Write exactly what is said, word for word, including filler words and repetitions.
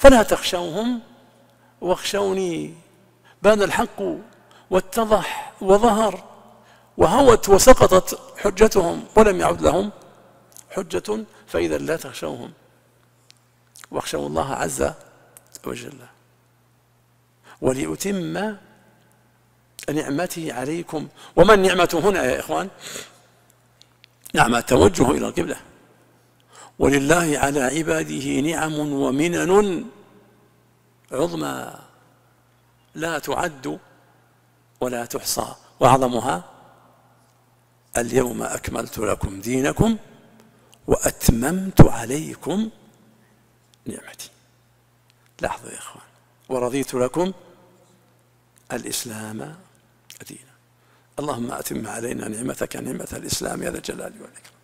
فلا تخشوهم واخشوني. بان الحق واتضح وظهر وهوت وسقطت حجتهم ولم يعد لهم حجة، فإذا لا تخشوهم واخشوا الله عز وجل. ولأتم نعمته عليكم. وما النعمة هنا يا إخوان؟ نعم التوجه إلى القبلة. ولله على عباده نعم ومنن عظمى لا تعد ولا تحصى، وأعظمها اليوم أكملت لكم دينكم وأتممت عليكم نعمتي. لاحظوا يا إخوان، ورضيت لكم الإسلام دينا. اللهم أتم علينا نعمتك نعمة الإسلام يا ذا الجلال والإكرام.